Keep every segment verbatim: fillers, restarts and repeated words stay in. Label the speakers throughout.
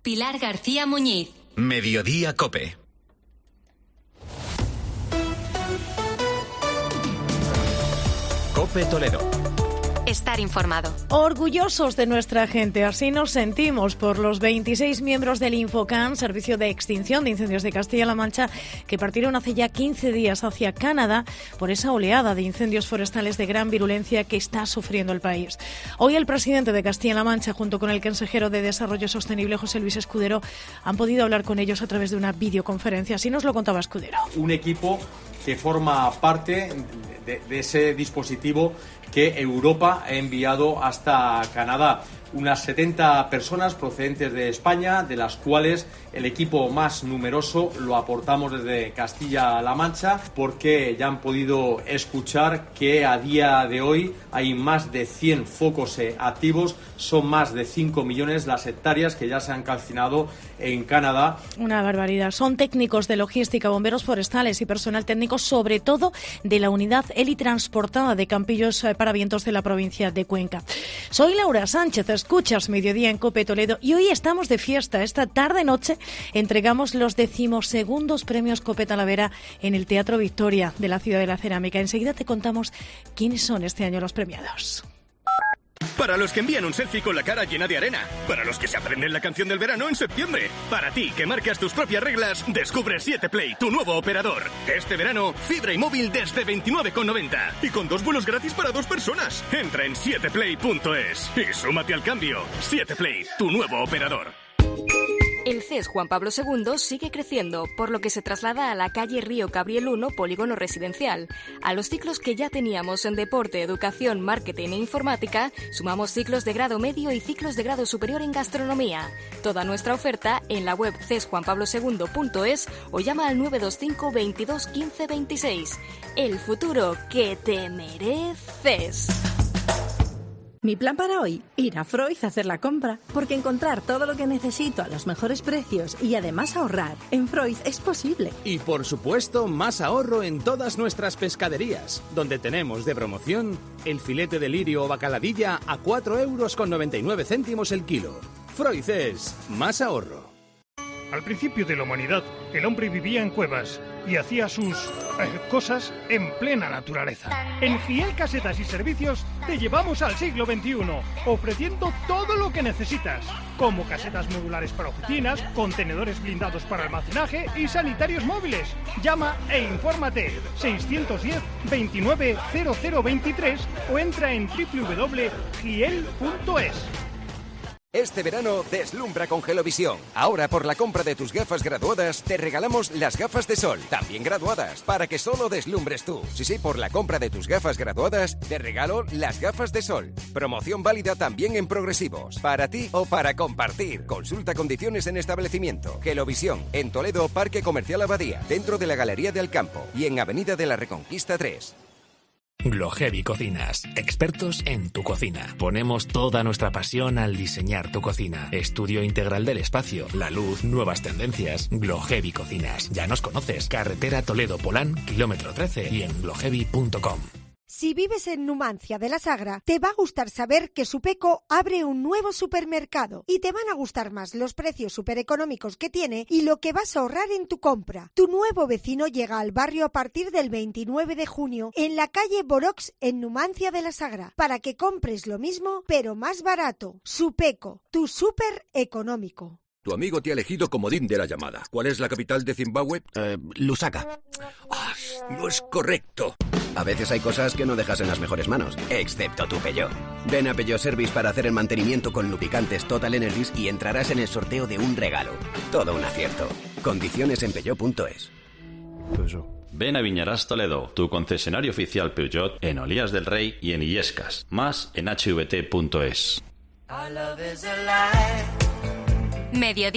Speaker 1: Pilar García Muñiz.
Speaker 2: Mediodía COPE. COPE Toledo.
Speaker 1: Estar informado.
Speaker 3: Orgullosos de nuestra gente, así nos sentimos por los veintiséis miembros del Infocan, Servicio de Extinción de Incendios de Castilla-La Mancha, que partieron hace ya quince días hacia Canadá por esa oleada de incendios forestales de gran virulencia que está sufriendo el país. Hoy el presidente de Castilla-La Mancha, junto con el consejero de Desarrollo Sostenible, José Luis Escudero, han podido hablar con ellos a través de una videoconferencia. Así nos lo contaba Escudero.
Speaker 4: Un equipo que forma parte de, de ese dispositivo que Europa ha enviado hasta Canadá. Unas setenta personas procedentes de España, de las cuales el equipo más numeroso lo aportamos desde Castilla-La Mancha, porque ya han podido escuchar que a día de hoy hay más de cien focos activos, son más de cinco millones las hectáreas que ya se han calcinado en Canadá.
Speaker 3: Una barbaridad. Son técnicos de logística, bomberos forestales y personal técnico, sobre todo de la unidad helitransportada de Campillos para Vientos de la provincia de Cuenca. Soy Laura Sánchez. Escuchas Mediodía en COPE Toledo y hoy estamos de fiesta. Esta tarde-noche entregamos los decimosegundos premios COPE Talavera en el Teatro Victoria de la Ciudad de la Cerámica. Enseguida te contamos quiénes son este año los premiados.
Speaker 5: Para los que envían un selfie con la cara llena de arena. Para los que se aprenden la canción del verano en septiembre. Para ti, que marcas tus propias reglas, descubre siete Play, tu nuevo operador. Este verano, fibra y móvil desde veintinueve con noventa. Y con dos vuelos gratis para dos personas. Entra en siete play punto es y súmate al cambio. siete Play, tu nuevo operador.
Speaker 6: El C E S Juan Pablo segundo sigue creciendo, por lo que se traslada a la calle Río Cabriel uno, polígono residencial. A los ciclos que ya teníamos en deporte, educación, marketing e informática, sumamos ciclos de grado medio y ciclos de grado superior en gastronomía. Toda nuestra oferta en la web c e s juan pablo segundo punto es o llama al nueve dos cinco veintidós quince veintiséis. El futuro que te mereces.
Speaker 7: Mi plan para hoy, ir a Freud a hacer la compra, porque encontrar todo lo que necesito a los mejores precios y además ahorrar en Freud es posible.
Speaker 8: Y por supuesto, más ahorro en todas nuestras pescaderías, donde tenemos de promoción el filete de lirio o bacaladilla a cuatro euros con noventa y nueve céntimos el kilo. Freud es más ahorro.
Speaker 9: Al principio de la humanidad, el hombre vivía en cuevas y hacía sus eh, cosas en plena naturaleza. En Giel Casetas y Servicios te llevamos al siglo veintiuno, ofreciendo todo lo que necesitas, como casetas modulares para oficinas, contenedores blindados para almacenaje y sanitarios móviles. Llama e infórmate seiscientos diez veintinueve cero cero veintitrés o entra en doble u doble u doble punto giel punto es.
Speaker 10: Este verano deslumbra con Gelovisión. Ahora por la compra de tus gafas graduadas te regalamos las gafas de sol, también graduadas, para que solo deslumbres tú. Sí, sí, por la compra de tus gafas graduadas te regalo las gafas de sol. Promoción válida también en progresivos, para ti o para compartir. Consulta condiciones en establecimiento. Gelovisión, en Toledo, Parque Comercial Abadía, dentro de la Galería del Campo y en Avenida de la Reconquista tres.
Speaker 11: Glohevi Cocinas, expertos en tu cocina. Ponemos toda nuestra pasión al diseñar tu cocina. Estudio integral del espacio, la luz, nuevas tendencias. Glohevi Cocinas. Ya nos conoces. Carretera Toledo-Polán, kilómetro trece y en glohevi punto com.
Speaker 12: Si vives en Numancia de la Sagra, te va a gustar saber que Supeco abre un nuevo supermercado y te van a gustar más los precios supereconómicos que tiene y lo que vas a ahorrar en tu compra. Tu nuevo vecino llega al barrio a partir del veintinueve de junio en la calle Borox en Numancia de la Sagra para que compres lo mismo pero más barato. Supeco, tu súper económico.
Speaker 13: Tu amigo te ha elegido comodín de la llamada. ¿Cuál es la capital de Zimbabue?
Speaker 8: Eh, Lusaka.
Speaker 13: Oh, no es correcto.
Speaker 14: A veces hay cosas que no dejas en las mejores manos, excepto tu Peugeot. Ven a Peugeot Service para hacer el mantenimiento con lubricantes Total Energies y entrarás en el sorteo de un regalo. Todo un acierto. Condiciones en peugeot punto es.
Speaker 15: Ven a Viñarás Toledo, tu concesionario oficial Peugeot en Olías del Rey y en Illescas. Más en h v t punto es.
Speaker 1: Mediodía,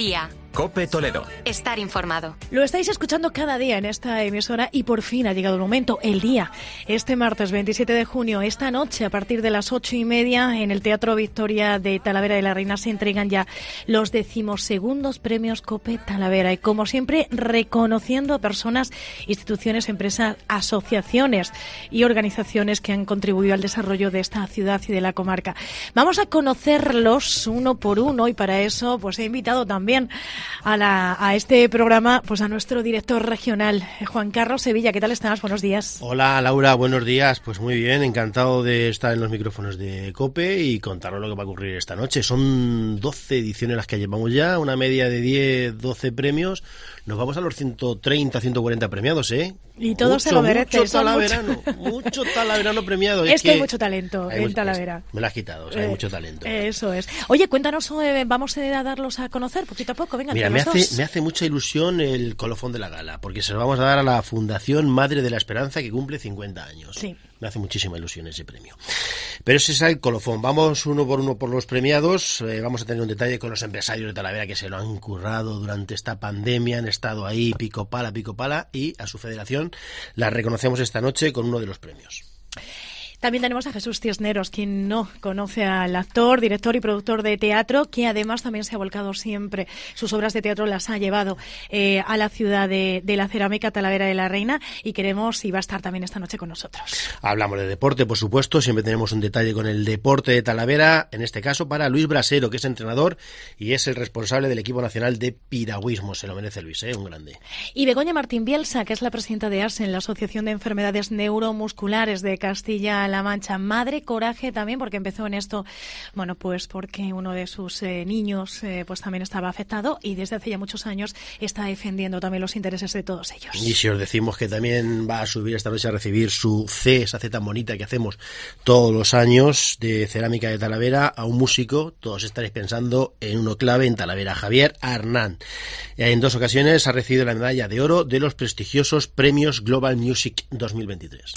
Speaker 10: COPE Toledo.
Speaker 1: Estar informado.
Speaker 3: Lo estáis escuchando cada día en esta emisora y por fin ha llegado el momento, el día. Este martes veintisiete de junio, esta noche, a partir de las ocho y media, en el Teatro Victoria de Talavera de la Reina se entregan ya los decimosegundos premios COPE Talavera. Y como siempre, reconociendo a personas, instituciones, empresas, asociaciones y organizaciones que han contribuido al desarrollo de esta ciudad y de la comarca. Vamos a conocerlos uno por uno y para eso pues he invitado también A, la, a este programa pues a nuestro director regional, Juan Carlos Sevilla. ¿Qué tal estás? Buenos días.
Speaker 2: Hola Laura, buenos días. Pues muy bien, encantado de estar en los micrófonos de COPE y contaros lo que va a ocurrir esta noche. Son doce ediciones las que llevamos ya, una media de diez, doce premios. Nos vamos a los ciento treinta, ciento cuarenta premiados, ¿eh?
Speaker 3: Y todos
Speaker 2: mucho,
Speaker 3: se lo merecen.
Speaker 2: Mucho talaverano, mucho, mucho talaverano premiado.
Speaker 3: Es,
Speaker 2: es
Speaker 3: que, que hay mucho talento en mucho, Talavera.
Speaker 2: Me lo has quitado, o sea, eh, hay mucho talento.
Speaker 3: Eso es. Oye, cuéntanos, eh, vamos a darlos a conocer poquito a poco. Venga,
Speaker 2: Mira, me hace, me hace mucha ilusión el colofón de la gala, porque se lo vamos a dar a la Fundación Madre de la Esperanza, que cumple cincuenta años.
Speaker 3: Sí.
Speaker 2: Me hace muchísima ilusión ese premio. Pero ese es el colofón. Vamos uno por uno por los premiados. Eh, vamos a tener un detalle con los empresarios de Talavera que se lo han currado durante esta pandemia, han estado ahí pico pala, pico pala, y a su federación la reconocemos esta noche con uno de los premios.
Speaker 3: También tenemos a Jesús Cisneros, quien no conoce al actor, director y productor de teatro, que además también se ha volcado siempre. Sus obras de teatro las ha llevado eh, a la ciudad de, de la cerámica, Talavera de la Reina, y queremos, y va a estar también esta noche con nosotros.
Speaker 2: Hablamos de deporte, por supuesto, siempre tenemos un detalle con el deporte de Talavera, en este caso para Luis Brasero, que es entrenador y es el responsable del equipo nacional de piragüismo. Se lo merece Luis, ¿eh? Un grande.
Speaker 3: Y Begoña Martín Bielsa, que es la presidenta de ASEN, la Asociación de Enfermedades Neuromusculares de Castilla La Mancha. Madre coraje también, porque empezó en esto, bueno, pues porque uno de sus eh, niños eh, pues también estaba afectado y desde hace ya muchos años está defendiendo también los intereses de todos ellos.
Speaker 2: Y si os decimos que también va a subir esta noche a recibir su C, esa C tan bonita que hacemos todos los años de cerámica de Talavera, a un músico, todos estaréis pensando en uno clave en Talavera, Javier Arnán. En dos ocasiones ha recibido la medalla de oro de los prestigiosos premios Global Music dos mil veintitrés.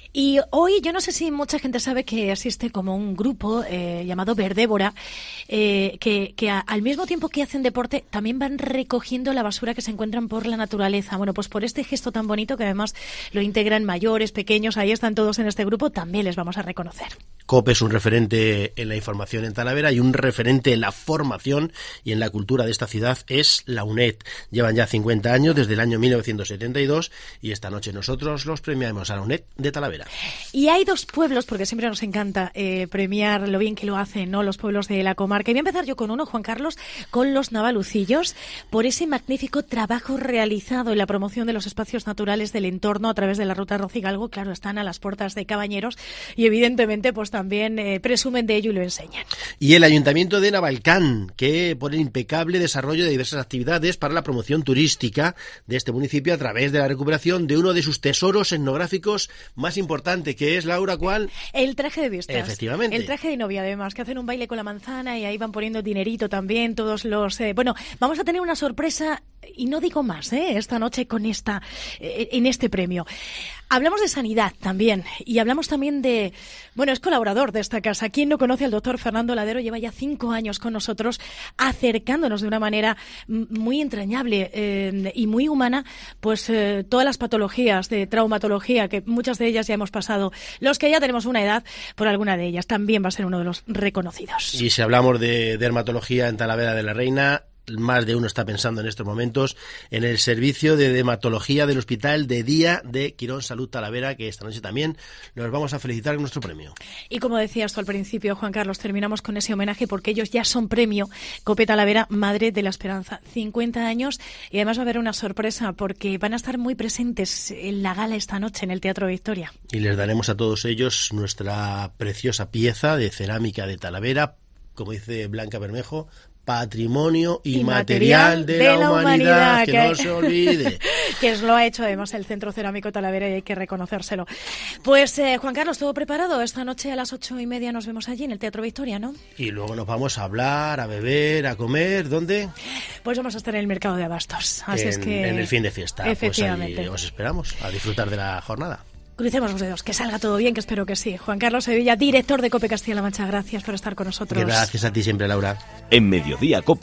Speaker 3: Y hoy, yo no sé si mucha gente sabe que existe como un grupo eh, llamado Verdébora, eh, que, que a, al mismo tiempo que hacen deporte, también van recogiendo la basura que se encuentran por la naturaleza. Bueno, pues por este gesto tan bonito, que además lo integran mayores, pequeños, ahí están todos en este grupo, también les vamos a reconocer.
Speaker 2: COPE es un referente en la información en Talavera y un referente en la formación y en la cultura de esta ciudad es la UNED. Llevan ya cincuenta años, desde el año mil novecientos setenta y dos, y esta noche nosotros los premiamos a la UNED de Talavera.
Speaker 3: Y hay dos pueblos, porque siempre nos encanta eh, premiar lo bien que lo hacen, ¿no?, los pueblos de la comarca. Y voy a empezar yo con uno, Juan Carlos, con los Navalucillos, por ese magnífico trabajo realizado en la promoción de los espacios naturales del entorno a través de la Ruta Rocigalgo. Claro, están a las puertas de Cabañeros y evidentemente pues también eh, presumen de ello y lo enseñan.
Speaker 2: Y el Ayuntamiento de Navalcán, que por el impecable desarrollo de diversas actividades para la promoción turística de este municipio a través de la recuperación de uno de sus tesoros etnográficos más importante, que es, Laura, ¿cuál?
Speaker 3: El traje de vistas.
Speaker 2: Efectivamente.
Speaker 3: El traje de novia, además, que hacen un baile con la manzana y ahí van poniendo dinerito también todos los... Eh, bueno, vamos a tener una sorpresa, y no digo más, ¿eh?, esta noche con esta, eh, en este premio. Hablamos de sanidad también, y hablamos también de... Bueno, es colaborador de esta casa. ¿Quién no conoce al doctor Fernando Ladero? Lleva ya cinco años con nosotros, acercándonos de una manera muy entrañable eh, y muy humana, pues eh, todas las patologías de traumatología, que muchas de ellas ya hemos pasado. Los que ya tenemos una edad, por alguna de ellas, también va a ser uno de los reconocidos.
Speaker 2: Y si hablamos de dermatología en Talavera de la Reina, más de uno está pensando en estos momentos en el servicio de dermatología del Hospital de Día de Quirón Salud Talavera, que esta noche también los vamos a felicitar con nuestro premio.
Speaker 3: Y como decías tú al principio, Juan Carlos, terminamos con ese homenaje porque ellos ya son premio COPE Talavera Madre de la Esperanza. cincuenta años, y además va a haber una sorpresa porque van a estar muy presentes en la gala esta noche en el Teatro Victoria.
Speaker 2: Y les daremos a todos ellos nuestra preciosa pieza de cerámica de Talavera, como dice Blanca Bermejo, patrimonio inmaterial de, de la, la humanidad, humanidad que, que no se olvide.
Speaker 3: Que lo ha hecho además el Centro Cerámico Talavera y hay que reconocérselo. Pues eh, Juan Carlos, todo preparado. Esta noche a las ocho y media nos vemos allí en el Teatro Victoria, ¿no?
Speaker 2: Y luego nos vamos a hablar, a beber, a comer. ¿Dónde?
Speaker 3: Pues vamos a estar en el Mercado de Abastos. Así
Speaker 2: en,
Speaker 3: es que...
Speaker 2: en el fin de fiesta.
Speaker 3: Efectivamente.
Speaker 2: Pues ahí os esperamos a disfrutar de la jornada.
Speaker 3: Crucemos los dedos, que salga todo bien, que espero que sí. Juan Carlos Sevilla, director de COPE Castilla-La Mancha, gracias por estar con nosotros.
Speaker 2: Gracias a ti siempre, Laura.
Speaker 16: En Mediodía COPE,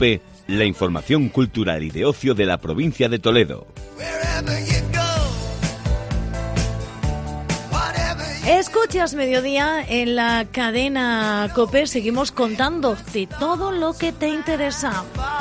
Speaker 16: la información cultural y de ocio de la provincia de Toledo.
Speaker 3: Escuchas Mediodía en la cadena COPE. Seguimos contando de todo lo que te interesa.